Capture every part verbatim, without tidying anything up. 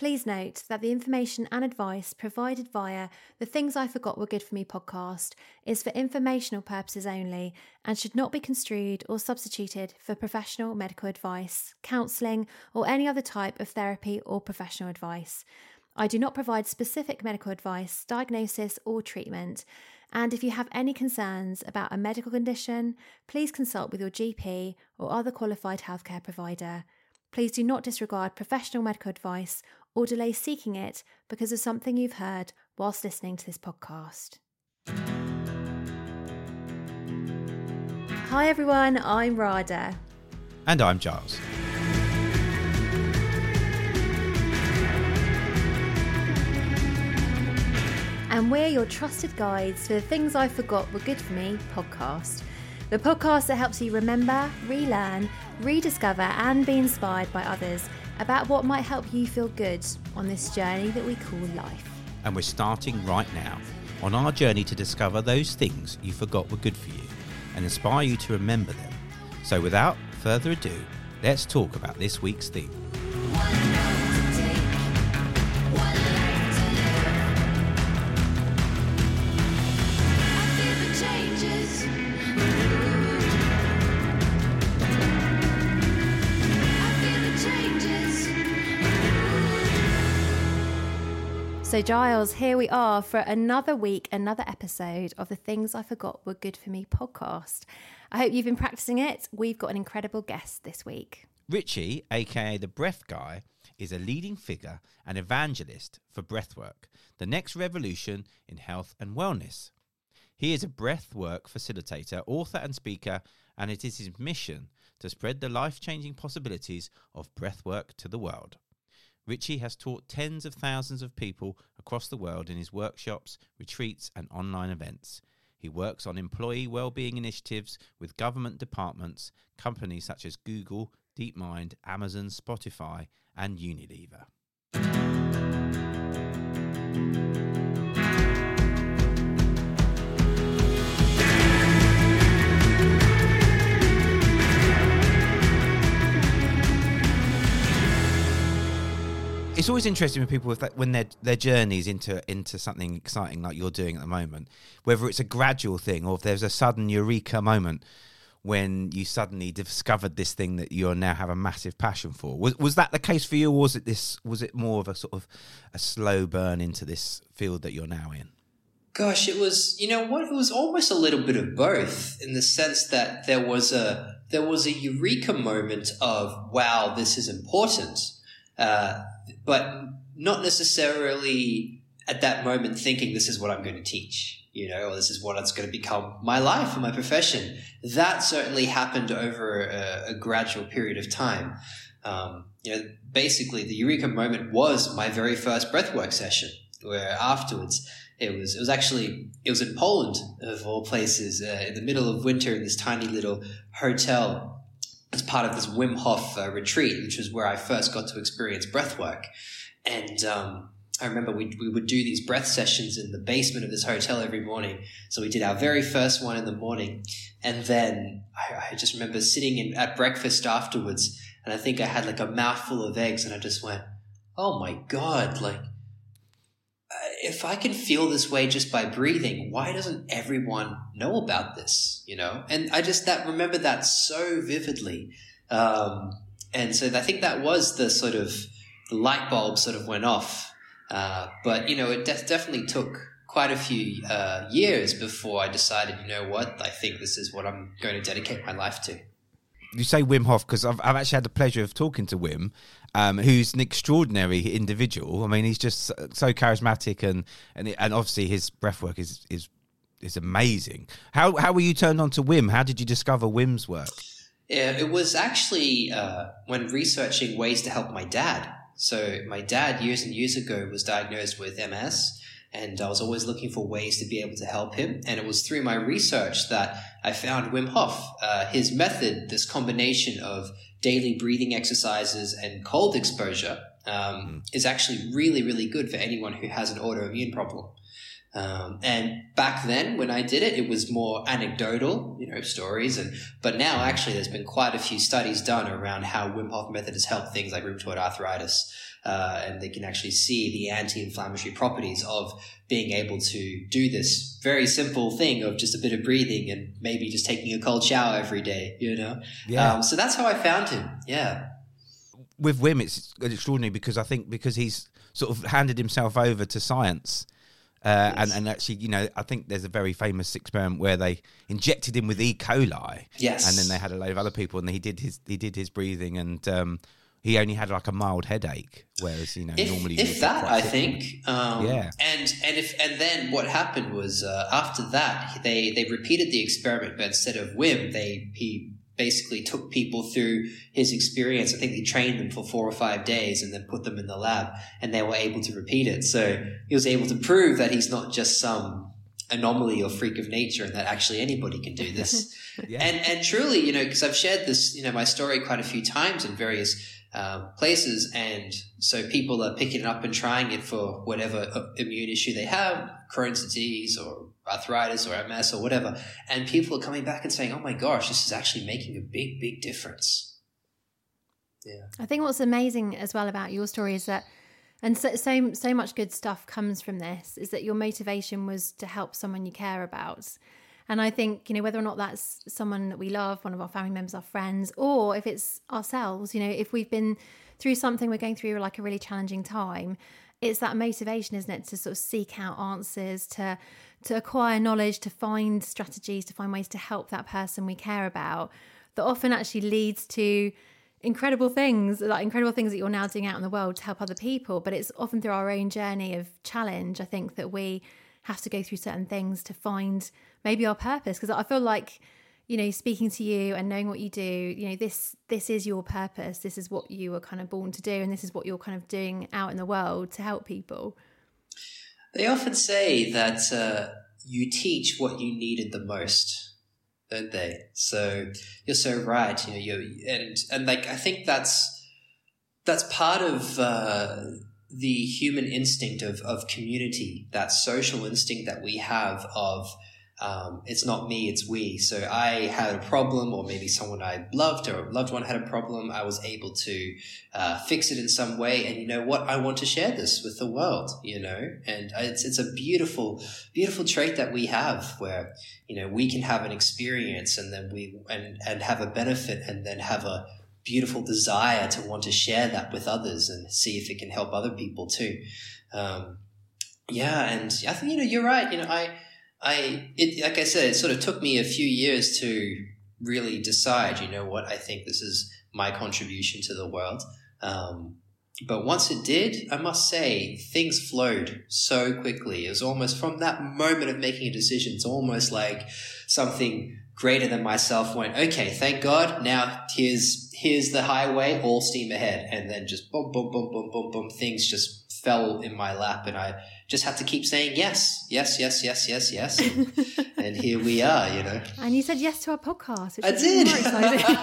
Please note that the information and advice provided via the Things I Forgot Were Good For Me podcast is for informational purposes only and should not be construed or substituted for professional medical advice, counselling, or any other type of therapy or professional advice. I do not provide specific medical advice, diagnosis, or treatment. And if you have any concerns about a medical condition, please consult with your G P or other qualified healthcare provider. Please do not disregard professional medical advice or delay seeking it because of something you've heard whilst listening to this podcast. Hi everyone, I'm Rada. And I'm Giles. And we're your trusted guides for the Things I Forgot Were Good For Me podcast. The podcast that helps you remember, relearn, rediscover and be inspired by others about what might help you feel good on this journey that we call life. And we're starting right now on our journey to discover those things you forgot were good for you and inspire you to remember them. So without further ado, let's talk about this week's theme. So Giles, here we are for another week, another episode of the Things I Forgot Were Good For Me podcast. I hope you've been practicing it. We've got an incredible guest this week. Richie, aka the Breath Guy, is a leading figure and evangelist for breathwork, the next revolution in health and wellness. He is a breathwork facilitator, author and speaker, and it is his mission to spread the life-changing possibilities of breathwork to the world. Richie has taught tens of thousands of people across the world in his workshops, retreats and online events. He works on employee well-being initiatives with government departments, companies such as Google, DeepMind, Amazon, Spotify and Unilever. It's always interesting when people with that, when their their journeys into into something exciting like you're doing at the moment, whether it's a gradual thing or if there's a sudden eureka moment when you suddenly discovered this thing that you now have a massive passion for. Was was that the case for you, or was it this? Was it more of a sort of a slow burn into this field that you're now in? Gosh, it was. You know what? It was almost a little bit of both, in the sense that there was a there was a eureka moment of wow, this is important. Uh, but not necessarily at that moment thinking this is what I'm going to teach, you know, or this is what it's going to become my life and my profession. That certainly happened over a, a gradual period of time. Um, you know, basically the eureka moment was my very first breathwork session, where afterwards it was, it was actually, it was in Poland of all places, uh, in the middle of winter in this tiny little hotel as part of this Wim Hof uh, retreat, which was where I first got to experience breathwork. And um, I remember we we would do these breath sessions in the basement of this hotel every morning. So we did our very first one in the morning. And then I, I just remember sitting in, at breakfast afterwards, and I think I had like a mouthful of eggs, and I just went, oh my God, like, if I can feel this way just by breathing, why doesn't everyone know about this, you know? And I just that remember that so vividly. Um, and so I think that was the sort of the light bulb sort of went off. Uh, but, you know, it de- definitely took quite a few uh, years before I decided, you know what, I think this is what I'm going to dedicate my life to. You say Wim Hof because I've, I've actually had the pleasure of talking to Wim, um, who's an extraordinary individual. I mean, he's just so, so charismatic, and and and obviously his breathwork is is is amazing. How how were you turned on to Wim? How did you discover Wim's work? Yeah, it was actually uh, when researching ways to help my dad. So my dad years and years ago was diagnosed with M S. And I was always looking for ways to be able to help him. And it was through my research that I found Wim Hof. Uh, his method, this combination of daily breathing exercises and cold exposure, um, is actually really, really good for anyone who has an autoimmune problem. Um, and back then when I did it, it was more anecdotal, you know, stories. And, but now actually there's been quite a few studies done around how Wim Hof method has helped things like rheumatoid arthritis. Uh, and they can actually see the anti-inflammatory properties of being able to do this very simple thing of just a bit of breathing and maybe just taking a cold shower every day, you know? Yeah. Um, so that's how I found him. Yeah. With Wim, it's extraordinary because I think because he's sort of handed himself over to science. Uh, Yes. and, and actually, you know, I think there's a very famous experiment where they injected him with E. coli. Yes. And then they had a load of other people, and he did his he did his breathing, and um, he only had like a mild headache, whereas you know if, normally if that I think um, yeah. and and if and then what happened was uh, after that they they repeated the experiment, but instead of Wim, they he basically took people through his experience. I think he trained them for four or five days and then put them in the lab, and they were able to repeat it. So he was able to prove that he's not just some anomaly or freak of nature, and that actually anybody can do this. yeah. And and truly, you know, because I've shared this, you know, my story quite a few times in various um, places, and so people are picking it up and trying it for whatever immune issue they have, Crohn's disease or arthritis or M S or whatever, and people are coming back and saying, "Oh my gosh, this is actually making a big, big difference." Yeah, I think what's amazing as well about your story is that, and so so, so much good stuff comes from this, is that your motivation was to help someone you care about. And I think, you know, whether or not that's someone that we love, one of our family members, our friends, or if it's ourselves, you know, if we've been through something, we're going through like a really challenging time, it's that motivation, isn't it, to sort of seek out answers, to to acquire knowledge, to find strategies, to find ways to help that person we care about, that often actually leads to incredible things, like incredible things that you're now doing out in the world to help other people. But it's often through our own journey of challenge, I think, that we have to go through certain things to find maybe our purpose. Because I feel like, you know, speaking to you and knowing what you do, you know, this this is your purpose. This is what you were kind of born to do, and this is what you're kind of doing out in the world to help people. they often say that uh, you teach what you needed the most, don't they? So you're so right. You know, you and and like I think that's that's part of uh, the human instinct of of community, that social instinct that we have of. Um, it's not me, it's we. So I had a problem, or maybe someone I loved or a loved one had a problem. I was able to uh, fix it in some way. And you know what? I want to share this with the world, you know, and it's, it's a beautiful, beautiful trait that we have where, you know, we can have an experience and then we, and, and have a benefit and then have a beautiful desire to want to share that with others and see if it can help other people too. Um, yeah. And I think, you know, you're right. You know, I, I, it, like I said, it sort of took me a few years to really decide, you know what, I think this is my contribution to the world. Um, but once it did, I must say, things flowed so quickly. It was almost from that moment of making a decision, it's almost like something greater than myself went, okay, thank God, now here's, here's the highway, all steam ahead. And then just boom, boom, boom, boom, boom, boom, things just fell in my lap, and I just had to keep saying yes, yes, yes, yes, yes, yes. And, and here we are, you know. And you said yes to our podcast, which I is did. more exciting.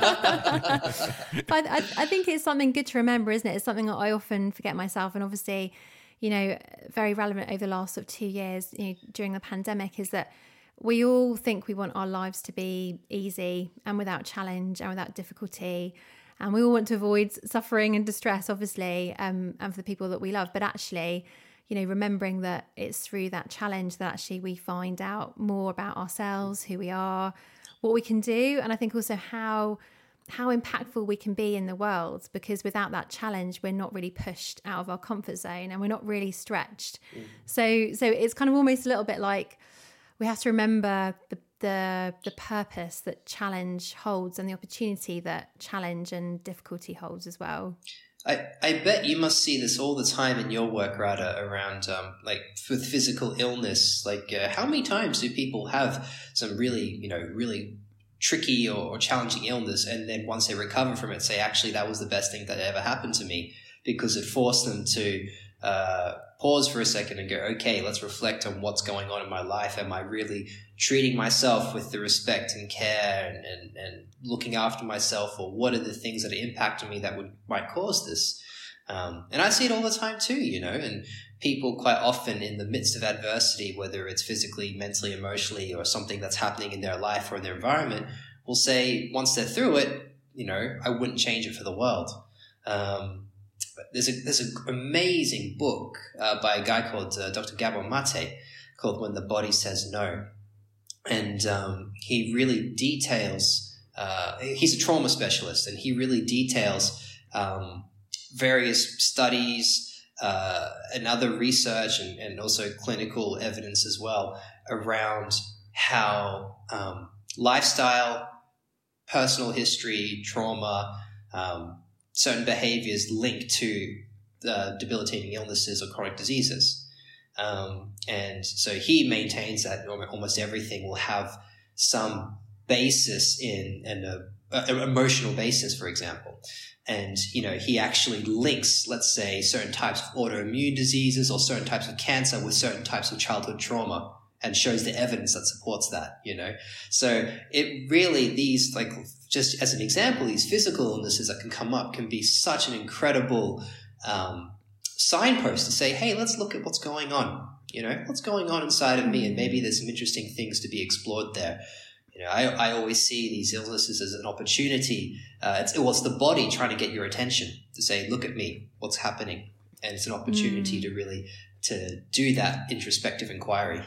But I, I think it's something good to remember, isn't it? It's something that I often forget myself. And obviously, you know, very relevant over the last sort of two years, you know, during the pandemic, is that we all think we want our lives to be easy and without challenge and without difficulty. And we all want to avoid suffering and distress, obviously, um, and for the people that we love. But actually, you know, remembering that it's through that challenge that actually we find out more about ourselves, who we are, what we can do. And I think also how how impactful we can be in the world, because without that challenge, we're not really pushed out of our comfort zone and we're not really stretched. Mm. So so it's kind of almost a little bit like we have to remember the the the purpose that challenge holds and the opportunity that challenge and difficulty holds as well. I, I bet you must see this all the time in your work, Radha, around um, like with physical illness. Like uh, how many times do people have some really, you know, really tricky or, or challenging illness, and then once they recover from it, say, actually, that was the best thing that ever happened to me, because it forced them to uh, pause for a second and go, okay, let's reflect on what's going on in my life. Am I really treating myself with the respect and care and, and, and looking after myself, or what are the things that are impacting me that would might cause this? Um, and I see it all the time too, you know, and people quite often in the midst of adversity, whether it's physically, mentally, emotionally, or something that's happening in their life or in their environment, will say once they're through it, you know, I wouldn't change it for the world. Um, there's a there's an amazing book uh, by a guy called uh, Doctor Gabor Mate called When the Body Says No. And um, he really details, uh, he's a trauma specialist, and he really details um, various studies uh, and other research and, and also clinical evidence as well around how um, lifestyle, personal history, trauma, um, certain behaviors link to uh, debilitating illnesses or chronic diseases. Um, and so he maintains that almost everything will have some basis in an emotional basis, for example. And, you know, he actually links, let's say, certain types of autoimmune diseases or certain types of cancer with certain types of childhood trauma and shows the evidence that supports that, you know. So it really, these, like, just as an example, these physical illnesses that can come up can be such an incredible um signpost to say, hey, let's look at what's going on, you know, what's going on inside of me, and maybe there's some interesting things to be explored there. You know, I, I always see these illnesses as an opportunity. Uh, it's, well, it's the body trying to get your attention to say, look at me, what's happening? And it's an opportunity mm. to really, to do that introspective inquiry.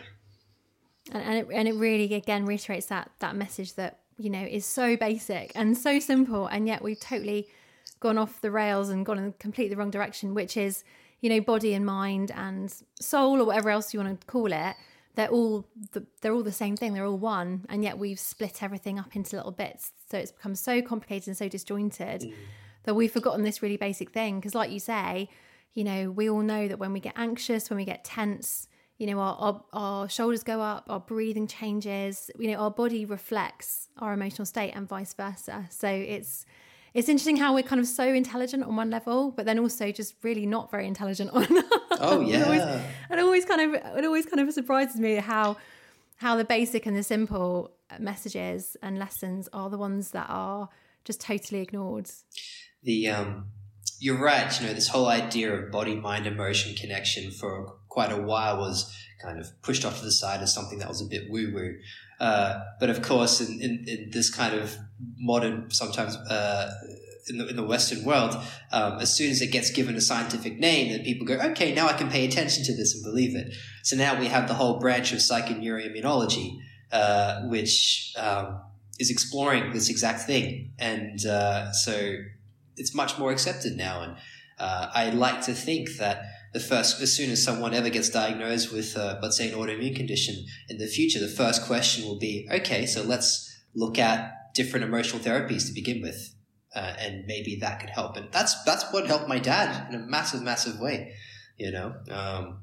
And, and, it, and it really, again, reiterates that, that message that, you know, is so basic and so simple, and yet we've totally gone off the rails and gone in completely the wrong direction, which is, you know, body and mind and soul, or whatever else you want to call it. They're all the, they're all the same thing. They're all one, and yet we've split everything up into little bits. So it's become so complicated and so disjointed mm. that we've forgotten this really basic thing. Because, like you say, you know, we all know that when we get anxious, when we get tense, you know, our, our our shoulders go up, our breathing changes. You know, our body reflects our emotional state, and vice versa. So it's It's interesting how we're kind of so intelligent on one level, but then also just really not very intelligent on another. Oh yeah. it, always, it always kind of it always kind of surprises me how how the basic and the simple messages and lessons are the ones that are just totally ignored. The um, you're right. You know, this whole idea of body, mind, emotion connection for quite a while was kind of pushed off to the side as something that was a bit woo-woo. Uh, but of course, in, in, in this kind of modern, sometimes uh, in, the, in the Western world, um, as soon as it gets given a scientific name, then people go, okay, now I can pay attention to this and believe it. So now we have the whole branch of psychoneuroimmunology, uh, which um, is exploring this exact thing. And uh, so it's much more accepted now. And uh, I like to think that the first, as soon as someone ever gets diagnosed with, uh, let's say, an autoimmune condition in the future, the first question will be, okay, so let's look at different emotional therapies to begin with, uh, and maybe that could help. And that's that's what helped my dad in a massive, massive way. You know, um,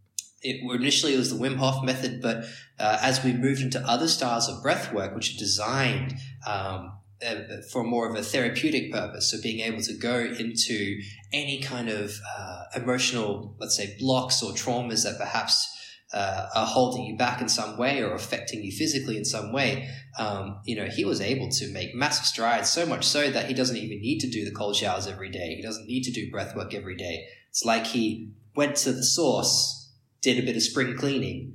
it initially it was the Wim Hof method, but uh, as we moved into other styles of breath work, which are designed um, Uh, for more of a therapeutic purpose. So being able to go into any kind of uh, emotional, let's say, blocks or traumas that perhaps uh, are holding you back in some way or affecting you physically in some way, um, you know, he was able to make massive strides, so much so that he doesn't even need to do the cold showers every day. He doesn't need to do breath work every day. It's like he went to the source, did a bit of spring cleaning,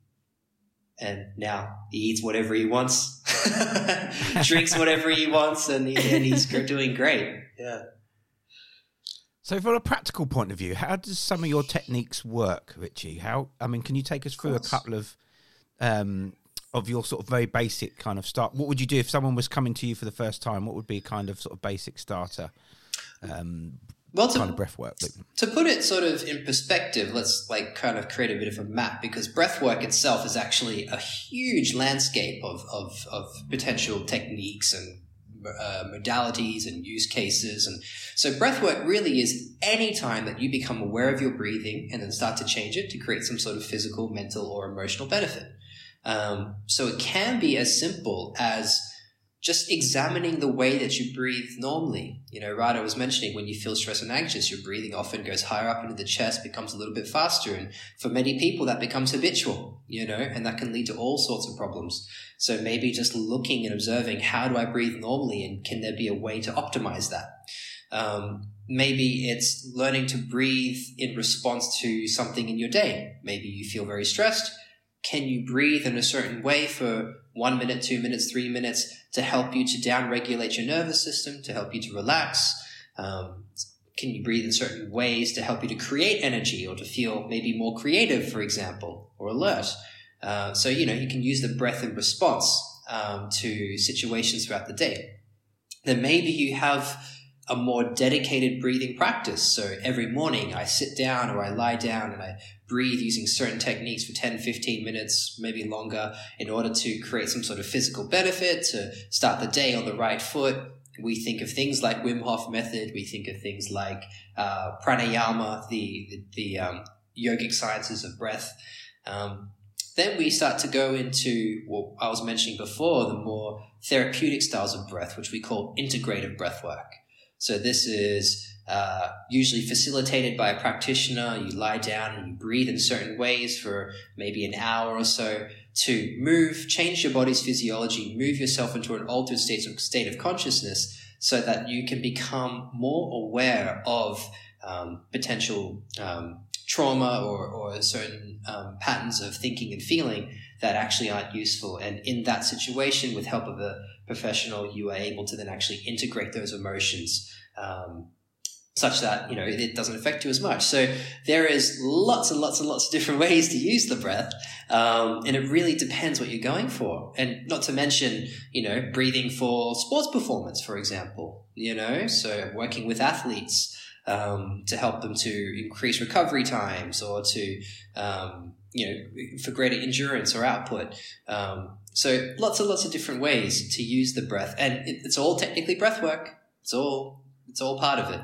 and now he eats whatever he wants, drinks whatever he wants, and, he, and he's doing great. Yeah. So from a practical point of view, how does some of your techniques work, Richie? How, I mean, can you take us through a couple of um, of your sort of very basic kind of start? What would you do if someone was coming to you for the first time? What would be kind of sort of basic starter um Well, to, kind of breath work. To put it sort of in perspective, let's like kind of create a bit of a map, because breath work itself is actually a huge landscape of, of, of potential techniques and uh, modalities and use cases. And so breath work really is any time that you become aware of your breathing and then start to change it to create some sort of physical, mental, or emotional benefit. Um, so it can be as simple as just examining the way that you breathe normally. You know, Rada was mentioning when you feel stressed and anxious, your breathing often goes higher up into the chest, becomes a little bit faster. And for many people, that becomes habitual, you know, and that can lead to all sorts of problems. So maybe just looking and observing, how do I breathe normally? And can there be a way to optimize that? Um, maybe it's learning to breathe in response to something in your day. Maybe you feel very stressed. Can you breathe in a certain way for one minute, two minutes, three minutes to help you to down-regulate your nervous system, to help you to relax? Um, can you breathe in certain ways to help you to create energy or to feel maybe more creative, for example, or alert? Uh, so, you know, you can use the breath in response um, to situations throughout the day. Then maybe you have a more dedicated breathing practice. So every morning I sit down or I lie down and I breathe using certain techniques for ten, fifteen minutes, maybe longer, in order to create some sort of physical benefit, to start the day on the right foot. We think of things like Wim Hof method. We think of things like uh, pranayama, the, the, the um, yogic sciences of breath. Um, then we start to go into what I was mentioning before, the more therapeutic styles of breath, which we call integrative breath work. So this is uh, usually facilitated by a practitioner. You lie down and you breathe in certain ways for maybe an hour or so to move, change your body's physiology, move yourself into an altered state of, state of consciousness so that you can become more aware of um, potential um, trauma or, or certain um, patterns of thinking and feeling that actually aren't useful. And in that situation, with help of a professional, you are able to then actually integrate those emotions um, such that, you know, it, it doesn't affect you as much. So there is lots and lots and lots of different ways to use the breath. Um, and it really depends what you're going for. And not to mention, you know, breathing for sports performance, for example, you know, so working with athletes um, to help them to increase recovery times or to, um, you know, for greater endurance or output. Um, so lots and lots of different ways to use the breath, and it, it's all technically breath work. It's all, it's all part of it.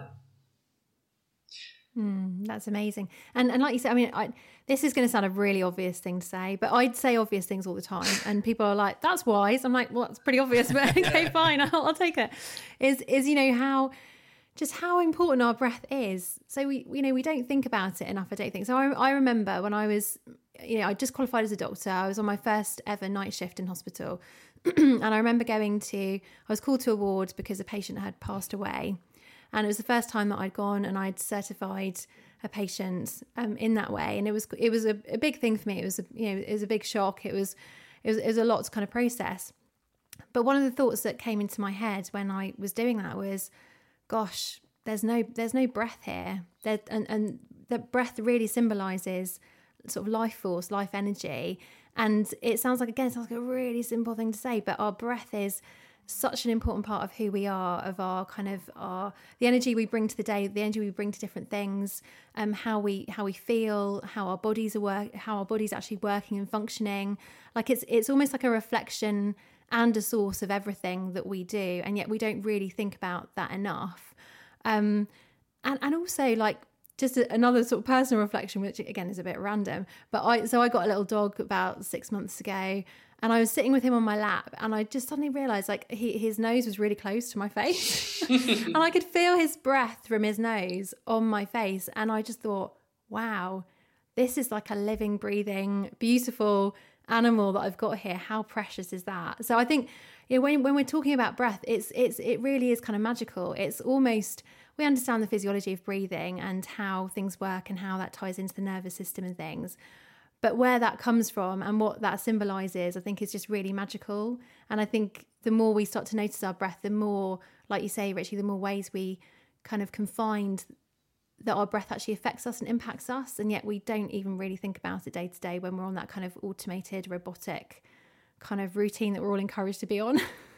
Mm, that's amazing. And and like you said, I mean, I, this is going to sound a really obvious thing to say, but I'd say obvious things all the time. And people are like, that's wise. I'm like, well, that's pretty obvious, but okay, fine. I'll, I'll take it. Is, is, you know, how, just how important our breath is. So we, you know, we don't think about it enough, I don't think. So I, I remember when I was, you know, I just qualified as a doctor. I was on my first ever night shift in hospital. And I remember going to, I was called to a ward because a patient had passed away. And it was the first time that I'd gone and I'd certified a patient um, in that way. And it was, it was a, a big thing for me. It was, a, you know, it was a big shock. It was, it was, it was a lot to kind of process. But one of the thoughts that came into my head when I was doing that was, gosh, there's no, there's no breath here. There, and, and the breath really symbolizes sort of life force, life energy. And it sounds like, again, it sounds like a really simple thing to say, but our breath is such an important part of who we are, of our kind of our the energy we bring to the day, the energy we bring to different things, um, how we how we feel, how our bodies are work, how our bodies actually working and functioning. Like it's it's almost like a reflection and a source of everything that we do, and yet we don't really think about that enough. Um, and and also like just a, another sort of personal reflection, which again is a bit random, but I so I got a little dog about six months ago. And I was sitting with him on my lap and I just suddenly realised like he, his nose was really close to my face and I could feel his breath from his nose on my face. And I just thought, wow, this is like a living, breathing, beautiful animal that I've got here. How precious is that? So I think, you know, when, when we're talking about breath, it's, it's, it really is kind of magical. It's almost, we understand the physiology of breathing and how things work and how that ties into the nervous system and things. But where that comes from and what that symbolises, I think is just really magical. And I think the more we start to notice our breath, the more, like you say, Richie, the more ways we kind of can find that our breath actually affects us and impacts us. And yet we don't even really think about it day to day when we're on that kind of automated, robotic kind of routine that we're all encouraged to be on.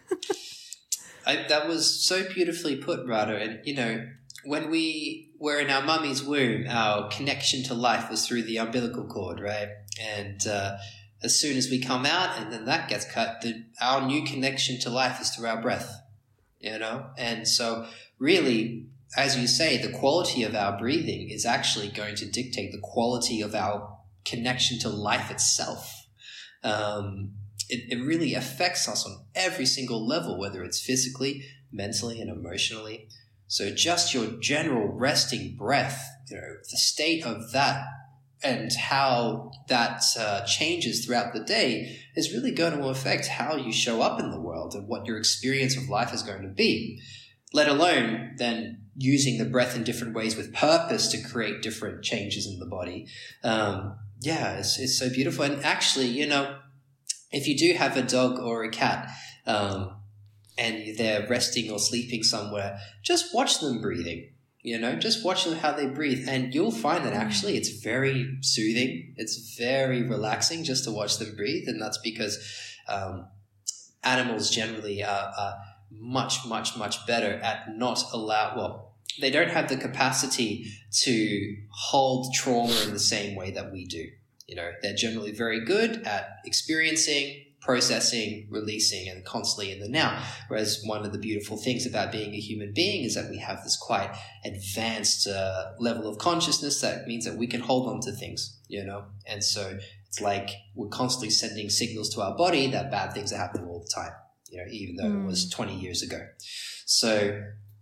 I, that was so beautifully put, Radha. And, you know, when we were in our mummy's womb, our connection to life was through the umbilical cord, right? And uh, as soon as we come out and then that gets cut, the, our new connection to life is through our breath, you know? And so really, as you say, the quality of our breathing is actually going to dictate the quality of our connection to life itself. Um, it, it really affects us on every single level, whether it's physically, mentally, and emotionally. So just your general resting breath, you know, the state of that and how that uh, changes throughout the day is really going to affect how you show up in the world and what your experience of life is going to be. let alone then using the breath in different ways with purpose to create different changes in the body. Um, yeah, it's, it's so beautiful. And actually, you know, if you do have a dog or a cat, um, and they're resting or sleeping somewhere, just watch them breathing, you know, just watch them how they breathe. And you'll find that actually it's very soothing. It's very relaxing just to watch them breathe. And that's because um, animals generally are, are much, much, much better at not allow, well, they don't have the capacity to hold trauma in the same way that we do. You know, they're generally very good at experiencing, processing, releasing, and constantly in the now. Whereas one of the beautiful things about being a human being is that we have this quite advanced uh, level of consciousness that means that we can hold on to things, you know? And so it's like we're constantly sending signals to our body that bad things are happening all the time, you know, even though mm. it was twenty years ago. So,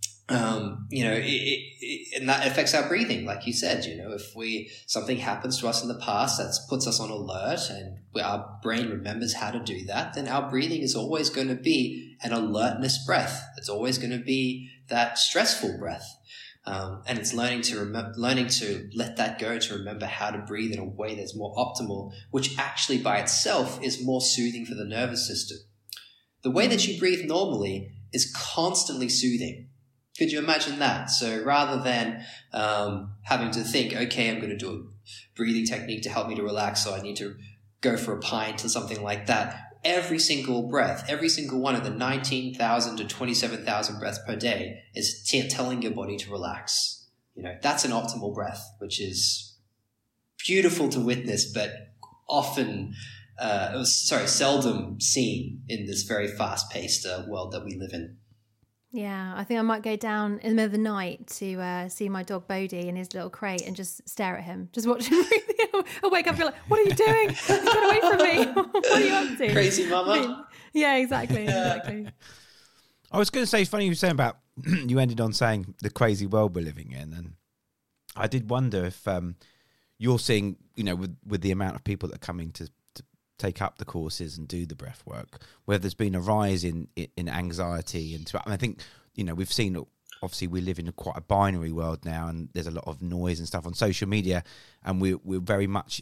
um, you know, it, it, it, and that affects our breathing, like you said. You know, if we something happens to us in the past that puts us on alert, and our brain remembers how to do that, then our breathing is always going to be an alertness breath. It's always going to be that stressful breath, um, and it's learning to remember, learning to let that go, to remember how to breathe in a way that's more optimal, which actually by itself is more soothing for the nervous system. The way that you breathe normally is constantly soothing. Could you imagine that? So rather than um, having to think, okay, I'm going to do a breathing technique to help me to relax, so I need to go for a pint or something like that, every single breath, every single one of the nineteen thousand to twenty-seven thousand breaths per day is t- telling your body to relax. You know, that's an optimal breath, which is beautiful to witness, but often, uh, sorry, seldom seen in this very fast-paced uh, world that we live in. Yeah, I think I might go down in the middle of the night to uh, see my dog Bodhi in his little crate and just stare at him, just watch him breathing. I'll wake up and be like, what are you doing? Get away from me. What are you up to? Crazy mama. I mean, yeah, exactly, exactly. I was going to say, it's funny you were saying about, you ended on saying the crazy world we're living in. And I did wonder if um, you're seeing, you know, with, with the amount of people that are coming to take up the courses and do the breath work, where there's been a rise in in anxiety. And I think, you know, we've seen, obviously we live in a quite a binary world now, and there's a lot of noise and stuff on social media, and we, we're very much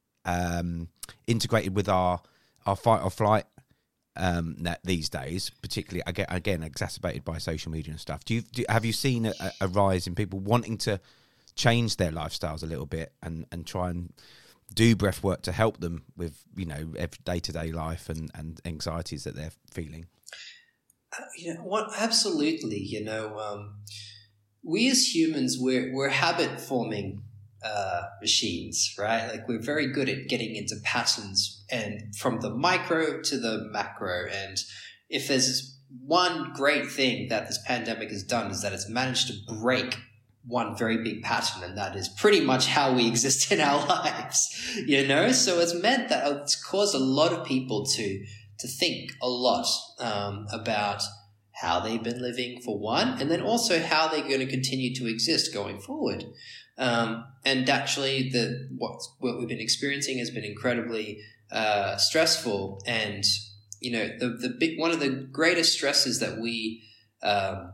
um, integrated with our, our fight or flight um, that these days, particularly, again, again, exacerbated by social media and stuff. Do you, do, have you seen a, a rise in people wanting to change their lifestyles a little bit and, and try and do breath work to help them with, you know, day-to-day life and, and anxieties that they're feeling? Uh, you know what? Absolutely. You know, um, we as humans, we're, we're habit-forming uh, machines, right? Like we're very good at getting into patterns, and from the micro to the macro. And if there's one great thing that this pandemic has done, is that it's managed to break one very big pattern, and that is pretty much how we exist in our lives, you know? So it's meant that it's caused a lot of people to to think a lot um, about how they've been living, for one, and then also how they're going to continue to exist going forward. Um, and actually, the what, what we've been experiencing has been incredibly uh, stressful. And, you know, the, the big, one of the greatest stresses that we um,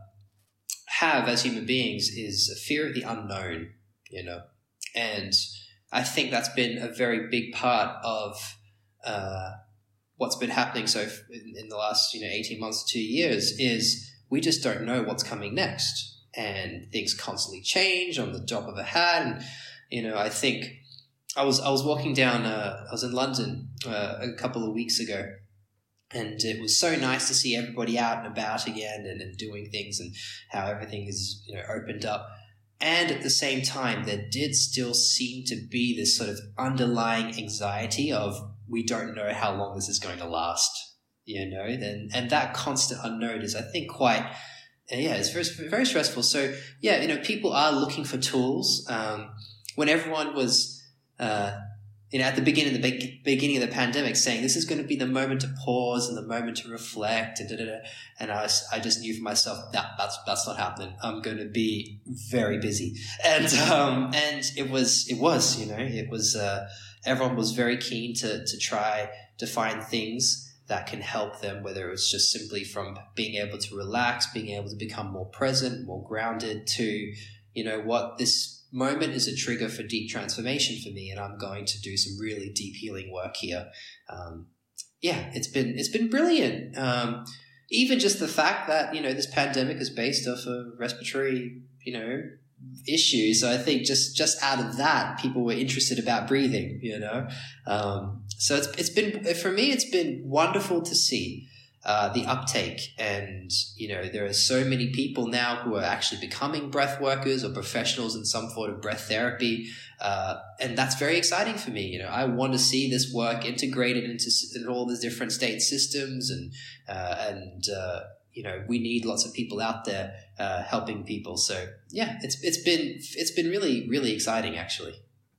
have as human beings is a fear of the unknown, you know, and I think that's been a very big part of uh, what's been happening so in, in the last, you know, eighteen months to two years is we just don't know what's coming next, and things constantly change on the drop of a hat. And, you know, I think I was, I was walking down, uh, I was in London uh, a couple of weeks ago, and it was so nice to see everybody out and about again and, and doing things, and how everything is, you know, opened up. And at the same time, there did still seem to be this sort of underlying anxiety of, we don't know how long this is going to last, you know, and, and that constant unknown is, I think, quite, yeah, it's very, very stressful. So, yeah, you know, people are looking for tools. Um, when everyone was, uh, you know, at the beginning of the be- beginning of the pandemic, saying this is going to be the moment to pause and the moment to reflect, and da, da, da. And I, was, I just knew for myself that that's that's not happening. I'm going to be very busy, and um, and it was it was you know it was uh, everyone was very keen to to try to find things that can help them, whether it's just simply from being able to relax, being able to become more present, more grounded, to, you know what, this moment is a trigger for deep transformation for me, and I'm going to do some really deep healing work here. Um, yeah, it's been, it's been brilliant. Um, even just the fact that, you know, this pandemic is based off of respiratory, you know, issues. So I think just, just out of that, people were interested about breathing, you know? Um, so it's, it's been, for me, it's been wonderful to see, uh, the uptake. And, you know, there are so many people now who are actually becoming breath workers or professionals in some form of breath therapy. Uh, and that's very exciting for me. You know, I want to see this work integrated into, into all the different state systems, and, uh, and, uh, you know, we need lots of people out there, uh, helping people. So yeah, it's, it's been, it's been really, really exciting actually.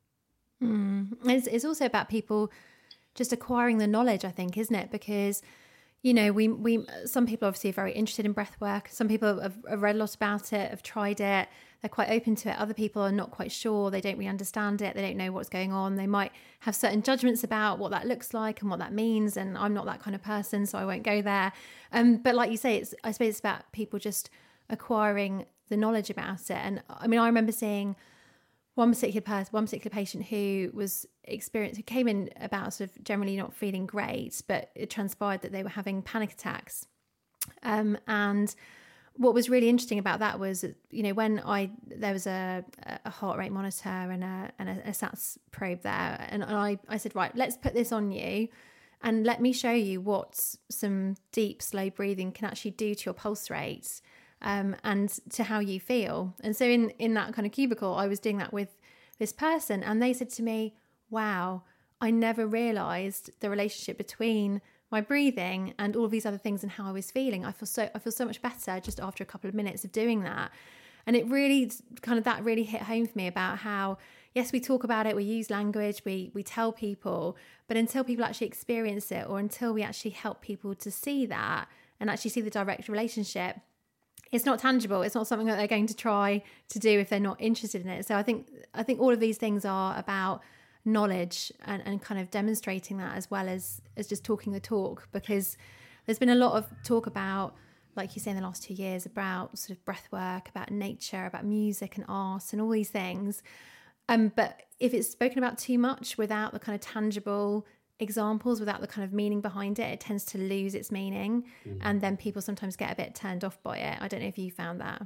Mm. It's, it's also about people just acquiring the knowledge, I think, isn't it? Because, you know, we, we, some people obviously are very interested in breath work. Some people have, have read a lot about it, have tried it. They're quite open to it. Other people are not quite sure. They don't really understand it. They don't know what's going on. They might have certain judgments about what that looks like and what that means. And I'm not that kind of person, so I won't go there. Um, but like you say, it's, I suppose it's about people just acquiring the knowledge about it. And I mean, I remember seeing one particular person, one particular patient who was experienced, who came in about sort of generally not feeling great, but it transpired that they were having panic attacks. Um, and what was really interesting about that was, you know, when I, there was a, a heart rate monitor and a, and a, a S A T S probe there. And, and I, I said, right, let's put this on you and let me show you what some deep, slow breathing can actually do to your pulse rate, um, and to how you feel. And so in, in that kind of cubicle, I was doing that with this person, and they said to me, wow, I never realized the relationship between my breathing and all of these other things and how I was feeling. I feel so, I feel so much better just after a couple of minutes of doing that. And it really kind of, that really hit home for me about how, yes, we talk about it, we use language, we, we tell people, but until people actually experience it, or until we actually help people to see that and actually see the direct relationship, it's not tangible. It's not something that they're going to try to do if they're not interested in it. So I think, I think all of these things are about knowledge and, and kind of demonstrating that, as well as as just talking the talk, because there's been a lot of talk about, like you say, in the last two years about sort of breath work, about nature, about music and art and all these things, um but if it's spoken about too much without the kind of tangible examples, without the kind of meaning behind it, it tends to lose its meaning. Mm. And then people sometimes get a bit turned off by it. I don't know if you found that.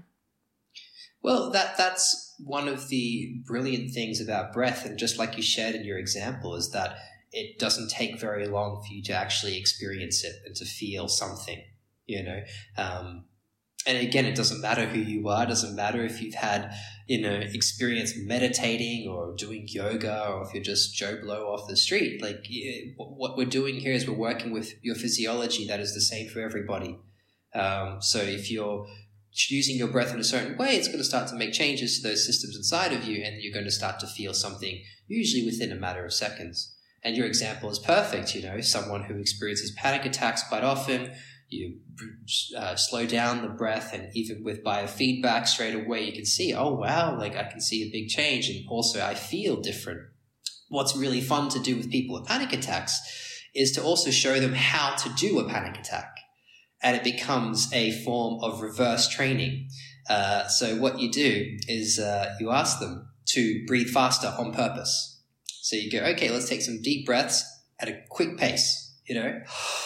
Well, that that's one of the brilliant things about breath, and just like you shared in your example, is that it doesn't take very long for you to actually experience it and to feel something, you know. Um, and again, it doesn't matter who you are. It doesn't matter if you've had, you know, experience meditating or doing yoga, or if you're just Joe Blow off the street. Like, what we're doing here is we're working with your physiology that is the same for everybody. Um, so if you're using your breath in a certain way, it's going to start to make changes to those systems inside of you, and you're going to start to feel something usually within a matter of seconds. And your example is perfect. You know, someone who experiences panic attacks quite often, you uh, slow down the breath, and even with biofeedback straight away, you can see, oh, wow, like I can see a big change. And also I feel different. What's really fun to do with people with panic attacks is to also show them how to do a panic attack. And it becomes a form of reverse training. Uh, so what you do is uh, you ask them to breathe faster on purpose. So you go, okay, let's take some deep breaths at a quick pace, you know,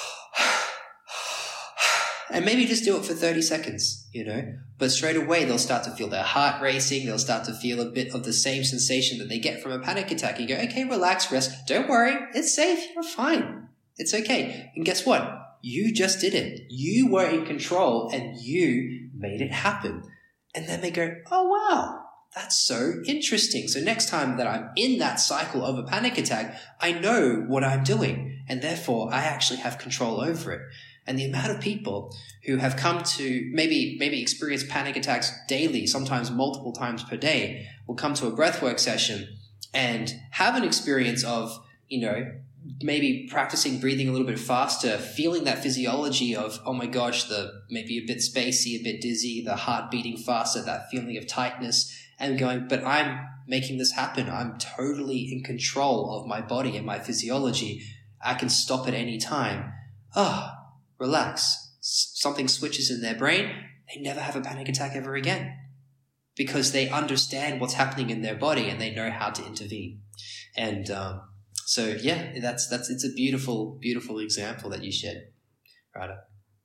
and maybe just do it for thirty seconds, you know, but straight away they'll start to feel their heart racing. They'll start to feel a bit of the same sensation that they get from a panic attack. You go, okay, relax, rest. Don't worry. It's safe. You're fine. It's okay. And guess what? You just did it. You were in control and you made it happen. And then they go, oh, wow, that's so interesting. So next time that I'm in that cycle of a panic attack, I know what I'm doing, and therefore I actually have control over it. And the amount of people who have come to maybe, maybe experience panic attacks daily, sometimes multiple times per day, will come to a breathwork session and have an experience of, you know, maybe practicing breathing a little bit faster, feeling that physiology of, oh my gosh, the maybe a bit spacey, a bit dizzy, the heart beating faster, that feeling of tightness, and going, but I'm making this happen. I'm totally in control of my body and my physiology. I can stop at any time. oh, relax. S- something switches in their brain. They never have a panic attack ever again because they understand what's happening in their body and they know how to intervene. And um, so, yeah, that's that's it's a beautiful, beautiful example that you shared, Radha.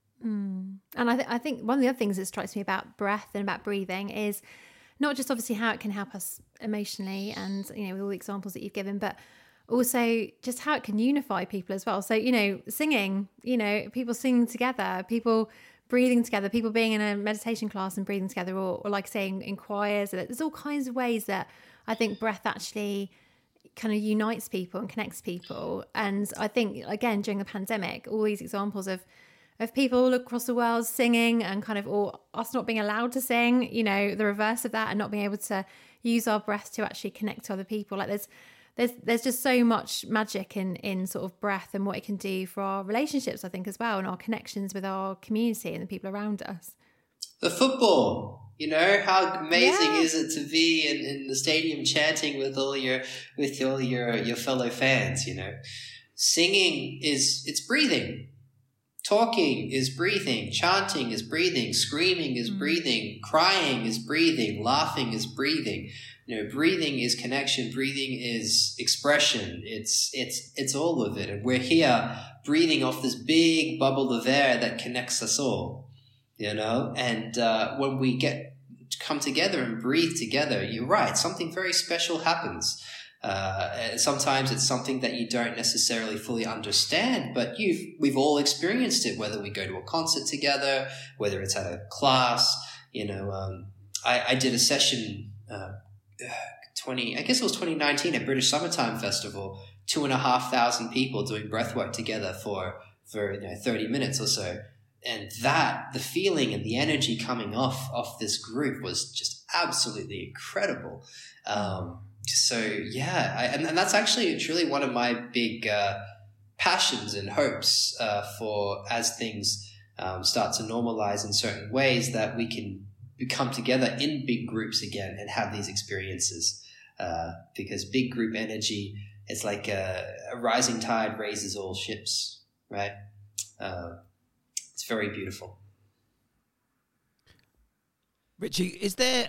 Mm. And I, th- I think one of the other things that strikes me about breath and about breathing is not just obviously how it can help us emotionally and, you know, with all the examples that you've given, but also just how it can unify people as well. So, you know, singing, you know, people singing together, people breathing together, people being in a meditation class and breathing together, or, or like saying in choirs. There's all kinds of ways that I think breath actually kind of unites people and connects people. And I think, again, during the pandemic, all these examples of of people all across the world singing and kind of, or us not being allowed to sing, you know, the reverse of that, and not being able to use our breath to actually connect to other people. Like there's there's there's just so much magic in in sort of breath and what it can do for our relationships, I think, as well, and our connections with our community and the people around us. The football, you know, how amazing Yeah. is it to be in, in the stadium chanting with all your with all your your fellow fans, you know. Singing is it's breathing. Talking is breathing, chanting is breathing, screaming is Mm. breathing, crying is breathing, laughing is breathing. You know, breathing is connection, breathing is expression. It's it's it's all of it. And we're here breathing off this big bubble of air that connects us all. You know, and uh, when we get come together and breathe together, you're right, something very special happens. Uh, sometimes it's something that you don't necessarily fully understand, but you've, we've all experienced it, whether we go to a concert together, whether it's at a class, you know, um, I, I did a session, uh, twenty, I guess it was twenty nineteen at British Summertime Festival, two and a half thousand people doing breathwork together for, for, you know, thirty minutes or so. And that, the feeling and the energy coming off, off this group was just absolutely incredible. Um, So yeah, I, and, and that's actually truly one of my big uh, passions and hopes uh, for as things um, start to normalize in certain ways, that we can come together in big groups again and have these experiences. Uh, because big group energy, it's like a, a rising tide raises all ships, right? Uh, it's very beautiful. Richie, is there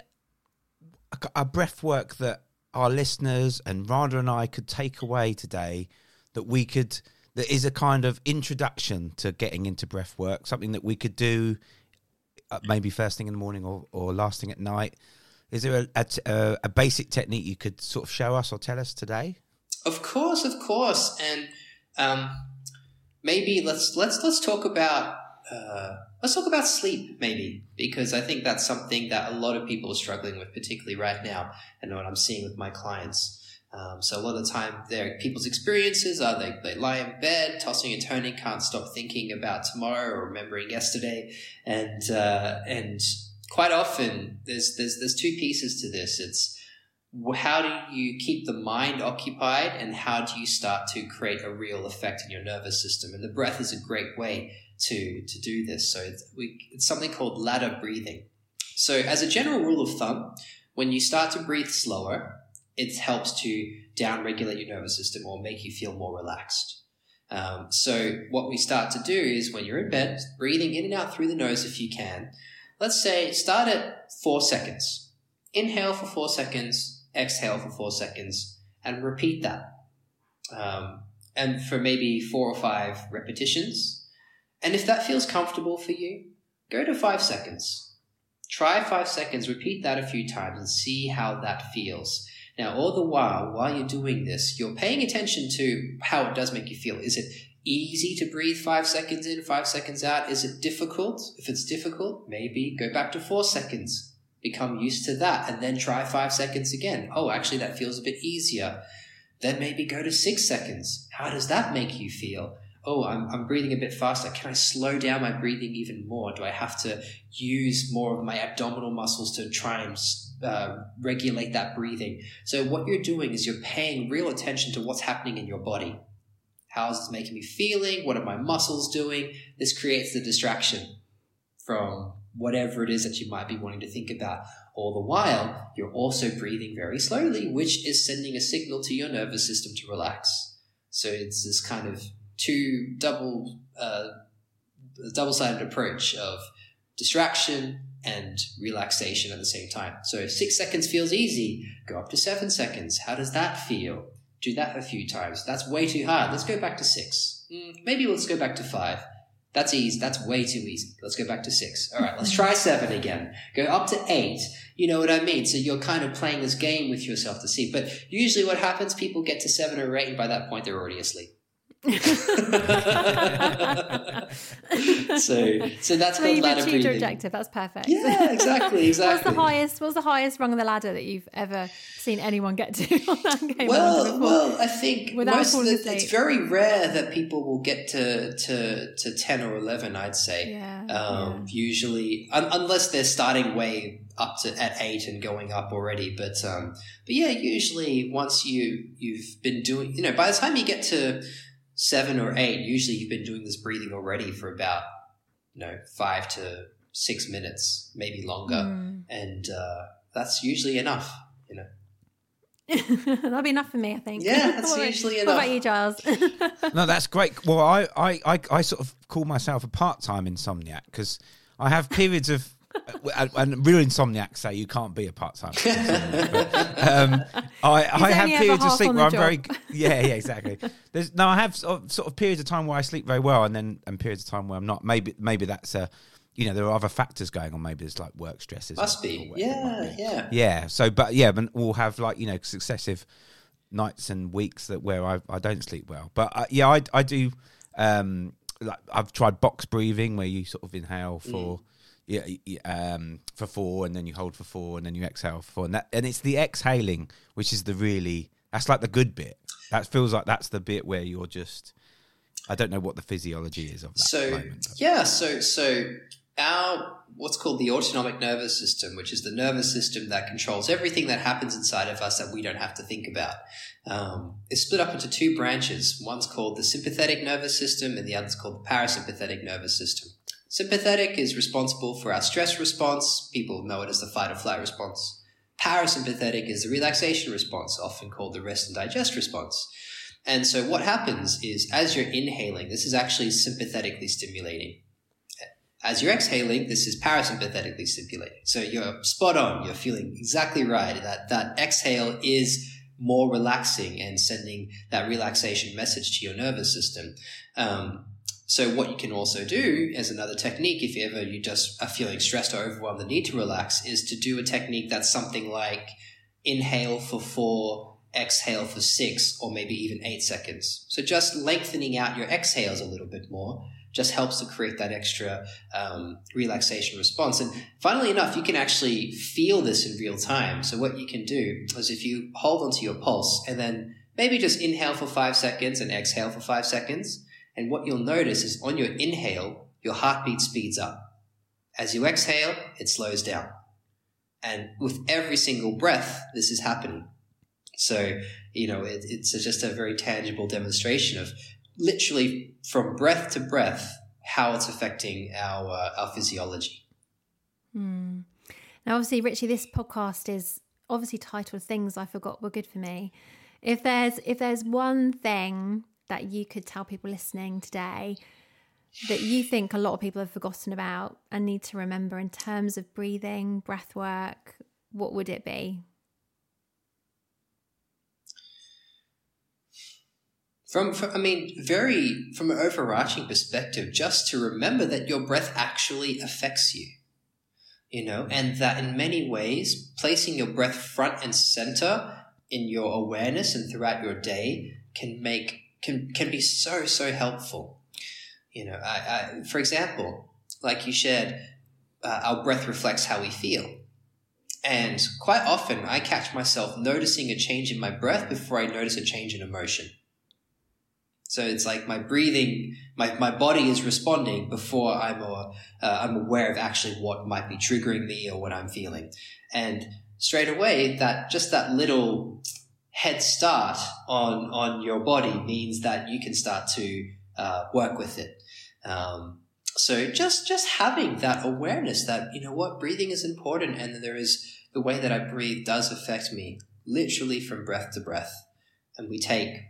a, a breath work that our listeners and Radha and I could take away today, that we could, that is a kind of introduction to getting into breath work, something that we could do uh, maybe first thing in the morning or, or last thing at night? Is there a, a, a basic technique you could sort of show us or tell us today? Of course, of course. And um, maybe let's, let's, let's talk about, uh, let's talk about sleep maybe, because I think that's something that a lot of people are struggling with, particularly right now, and what I'm seeing with my clients. Um, so a lot of the time, their people's experiences are they, they lie in bed, tossing and turning, can't stop thinking about tomorrow or remembering yesterday. And, uh, and quite often there's, there's, there's two pieces to this. It's how do you keep the mind occupied, and how do you start to create a real effect in your nervous system? And the breath is a great way to, to do this. So it's, we, it's something called ladder breathing. So as a general rule of thumb, when you start to breathe slower, it helps to down-regulate your nervous system or make you feel more relaxed. Um, so what we start to do is, when you're in bed, breathing in and out through the nose if you can. Let's say start at four seconds. Inhale for four seconds, exhale for four seconds, and repeat that. Um, and for maybe four or five repetitions. And if that feels comfortable for you, go to five seconds. Try five seconds, repeat that a few times, and see how that feels. Now, all the while, while you're doing this, you're paying attention to how it does make you feel. Is it easy to breathe five seconds in, five seconds out? Is it difficult? If it's difficult, maybe go back to four seconds. Become used to that, and then try five seconds again. Oh, actually, that feels a bit easier. Then maybe go to six seconds. How does that make you feel? Oh, I'm, I'm breathing a bit faster. Can I slow down my breathing even more? Do I have to use more of my abdominal muscles to try and uh, regulate that breathing? So what you're doing is you're paying real attention to what's happening in your body. How is this making me feeling? What are my muscles doing? This creates the distraction from whatever it is that you might be wanting to think about. All the while, you're also breathing very slowly, which is sending a signal to your nervous system to relax. So it's this kind of two double uh, double-sided approach of distraction and relaxation at the same time. So six seconds feels easy. Go up to seven seconds. How does that feel? Do that a few times. That's way too hard. Let's go back to six. Mm, maybe let's go back to five. That's easy. That's way too easy. Let's go back to six. All right, let's try seven again. Go up to eight. You know what I mean? So you're kind of playing this game with yourself to see. But usually what happens, people get to seven or eight, and by that point, they're already asleep. so so that's so called you've ladder achieved breathing. your objective. That's perfect. Yeah, exactly, exactly. What's the highest? What's the highest rung of the ladder that you've ever seen anyone get to on that game? Well, well, I think Without most of falling the, asleep. it's very rare that people will get to to, to ten or eleven. I'd say. Yeah, um, yeah. Usually, un- unless they're starting way up to at eight and going up already. But um, but yeah, usually once you you've been doing, you know, by the time you get to seven or eight, usually you've been doing this breathing already for about, you know, five to six minutes, maybe longer. Mm. And uh, that's usually enough, you know. That'll be enough for me, I think. Yeah, that's what usually about, enough. What about you, Giles? No, that's great. Well, I, I, I, I sort of call myself a part-time insomniac because I have periods of, and real insomniacs say you can't be a part-time insomniac, but, um, I, I have only ever periods of half sleep on where I'm the very, job. yeah, yeah, exactly. There's no, I have sort of, sort of periods of time where I sleep very well, and then and periods of time where I'm not. Maybe, maybe that's a, you know, there are other factors going on. Maybe there's like work stresses. Must or, be, or whatever it yeah, might be. yeah, yeah. So, but yeah, but we'll have like you know successive nights and weeks that where I, I don't sleep well. But uh, yeah, I I do. Um, like I've tried box breathing where you sort of inhale for. Mm. Yeah, um, for four, and then you hold for four, and then you exhale for four, and that, and it's the exhaling which is the really that's like the good bit. That feels like that's the bit where you're just. I don't know what the physiology is of that. So moment, yeah, so so our what's called the autonomic nervous system, which is the nervous system that controls everything that happens inside of us that we don't have to think about, um, is split up into two branches. One's called the sympathetic nervous system, and the other's called the parasympathetic nervous system. Sympathetic is responsible for our stress response. People know it as the fight or flight response. Parasympathetic is the relaxation response, often called the rest and digest response. And so what happens is as you're inhaling, this is actually sympathetically stimulating. As you're exhaling, this is parasympathetically stimulating. So you're spot on. You're feeling exactly right. That, that exhale is more relaxing and sending that relaxation message to your nervous system. Um, So what you can also do as another technique, if ever you just are feeling stressed or overwhelmed and need to relax, is to do a technique that's something like inhale for four, exhale for six, or maybe even eight seconds. So just lengthening out your exhales a little bit more just helps to create that extra um, relaxation response. And funnily enough, you can actually feel this in real time. So what you can do is if you hold onto your pulse and then maybe just inhale for five seconds and exhale for five seconds, and what you'll notice is on your inhale, your heartbeat speeds up. As you exhale, it slows down. And with every single breath, this is happening. So, you know, it, it's just a very tangible demonstration of literally from breath to breath, how it's affecting our, uh, our physiology. Hmm. Now, obviously, Richie, this podcast is obviously titled Things I Forgot Were Good For Me. If there's, if there's one thing that you could tell people listening today that you think a lot of people have forgotten about and need to remember in terms of breathing, breath work, what would it be? From, from, I mean, very, from an overarching perspective, just to remember that your breath actually affects you, you know, and that in many ways, placing your breath front and center in your awareness and throughout your day can make can can be so, so helpful. You know, I, I, for example, like you shared, uh, our breath reflects how we feel. And quite often I catch myself noticing a change in my breath before I notice a change in emotion. So it's like my breathing, my, my body is responding before I'm, uh, uh, I'm aware of actually what might be triggering me or what I'm feeling. And straight away, that just that little head start on on your body means that you can start to uh, work with it. Um, so just just having that awareness that, you know what, breathing is important, and there is the way that I breathe does affect me literally from breath to breath. And we take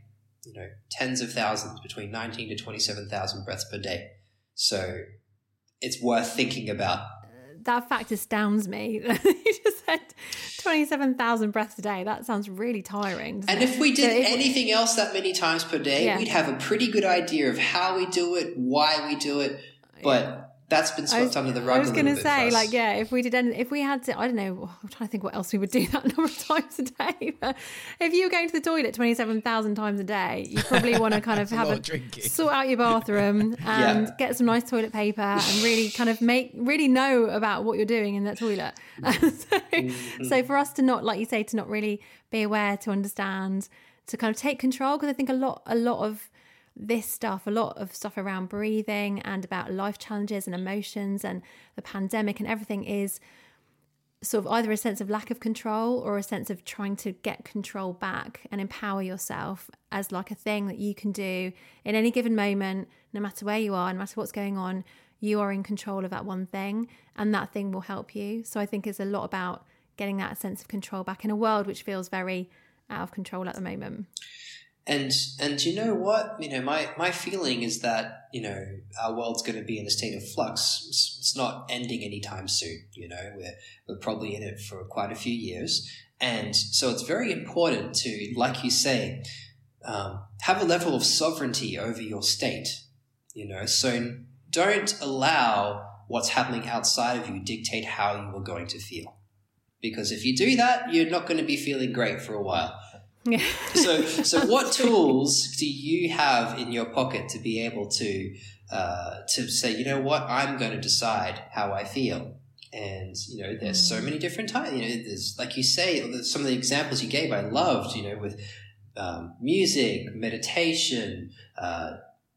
you know, tens of thousands, between nineteen to twenty-seven thousand breaths per day. So it's worth thinking about. That fact astounds me. You just said twenty-seven thousand breaths a day. That sounds really tiring. And it? if we did so if, anything else that many times per day, yeah. we'd have a pretty good idea of how we do it, why we do it. But yeah. that's been swept was, under the rug. I was going to say, like, yeah, if we did, any, if we had to, I don't know, I'm trying to think what else we would do that number of times a day. But if you were going to the toilet twenty-seven thousand times a day, you probably want to kind of have a, a sort out your bathroom and yeah. get some nice toilet paper and really kind of make, really know about what you're doing in that toilet. so, mm-hmm. so for us to not, like you say, to not really be aware, to understand, to kind of take control, because I think a lot, a lot of this stuff, a lot of stuff around breathing and about life challenges and emotions and the pandemic and everything is sort of either a sense of lack of control or a sense of trying to get control back and empower yourself as like a thing that you can do in any given moment, no matter where you are, no matter what's going on, you are in control of that one thing and that thing will help you. So I think it's a lot about getting that sense of control back in a world which feels very out of control at the moment. And and you know what? You know, my, my feeling is that, you know, our world's going to be in a state of flux. It's, it's not ending anytime soon, you know. We're, we're probably in it for quite a few years. And so it's very important to, like you say, um, have a level of sovereignty over your state, you know. So don't allow what's happening outside of you dictate how you are going to feel. Because if you do that, you're not going to be feeling great for a while. Yeah. so, so what tools do you have in your pocket to be able to, uh, to say, you know what, I'm going to decide how I feel. And, you know, there's mm. so many different types, you know, there's, like you say, some of the examples you gave, I loved, you know, with, um, music, meditation, uh,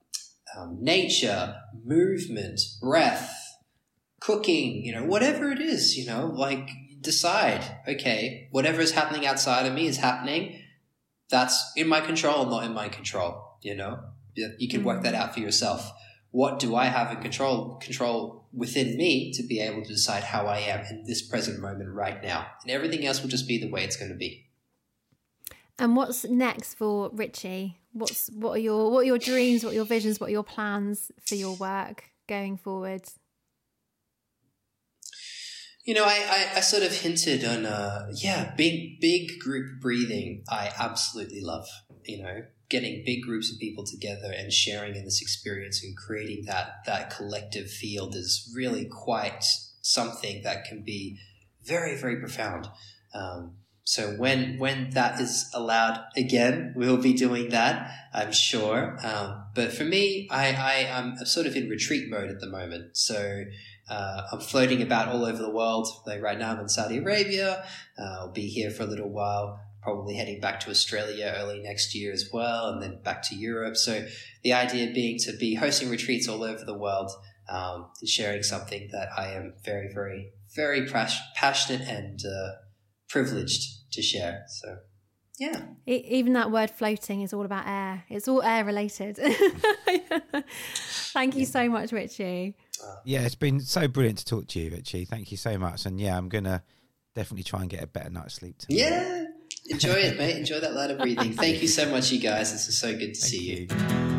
um, nature, movement, breath, cooking, you know, whatever it is, you know, like decide, okay, whatever is happening outside of me is happening. That's in my control, not in my control, you know? You can work that out for yourself. What do I have in control control within me to be able to decide how I am in this present moment right now? And everything else will just be the way it's going to be. And what's next for Richie? What's what are your what are your dreams, what are your visions, what are your plans for your work going forward? You know, I, I, I sort of hinted on, uh, yeah, big, big group breathing. I absolutely love, you know, getting big groups of people together and sharing in this experience and creating that, that collective field is really quite something that can be very, very profound. Um, so when, when that is allowed again, we'll be doing that, I'm sure. Um, but for me, I, I, I'm sort of in retreat mode at the moment. So, Uh, I'm floating about all over the world. Like right now I'm in Saudi Arabia. Uh, I'll be here for a little while, probably heading back to Australia early next year as well, and then back to Europe. So the idea being to be hosting retreats all over the world, um, and sharing something that I am very, very, very pas- passionate and uh, privileged to share. So, yeah. Even that word floating is all about air. It's all air related. Thank you so much, Richie. Yeah, it's been so brilliant to talk to you, Richie. Thank you so much. And yeah, I'm going to definitely try and get a better night's sleep tonight. Yeah, enjoy it, mate. Enjoy that ladder breathing. Thank you so much, you guys. This is so good to Thank see you. you.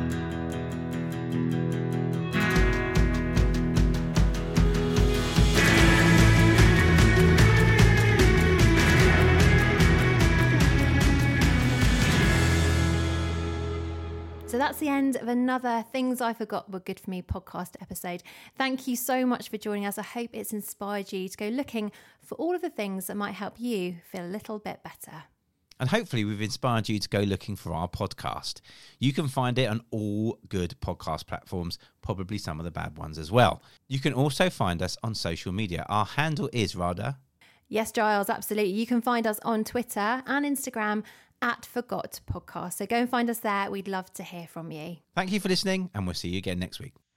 So that's the end of another Things I Forgot Were Good For Me podcast episode. Thank you so much for joining us. I hope it's inspired you to go looking for all of the things that might help you feel a little bit better. And hopefully we've inspired you to go looking for our podcast. You can find it on all good podcast platforms, probably some of the bad ones as well. You can also find us on social media. Our handle is Radha. Yes, Giles, absolutely. You can find us on Twitter and Instagram at Forgot Podcast. So go and find us there. We'd love to hear from you. Thank you for listening, and we'll see you again next week.